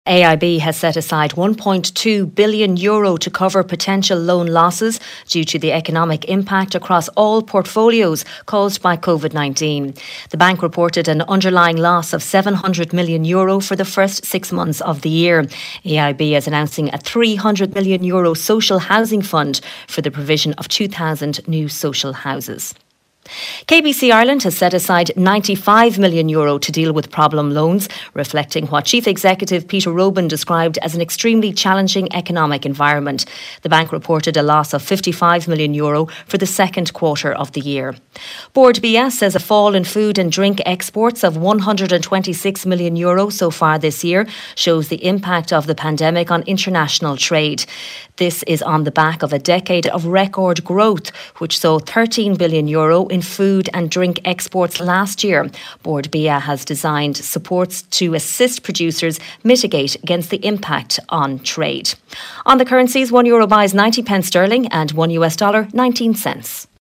AIB has set aside €1.2 billion to cover potential loan losses due to the economic impact across all portfolios caused by COVID-19. The bank reported an underlying loss of €700 million for the first 6 months of the year. AIB is announcing a €300 million social housing fund for the provision of 2,000 new social houses. KBC Ireland has set aside €95 million to deal with problem loans, reflecting what Chief Executive Peter Robin described as an extremely challenging economic environment. The bank reported a loss of €55 million for the second quarter of the year. Bord Bia says a fall in food and drink exports of €126 million so far this year shows the impact of the pandemic on international trade. This is on the back of a decade of record growth, which saw €13 billion in food and drink exports last year. Bord Bia has designed supports to assist producers mitigate against the impact on trade. On the currencies, €1 buys 90 pence sterling and $1 US 19 cents.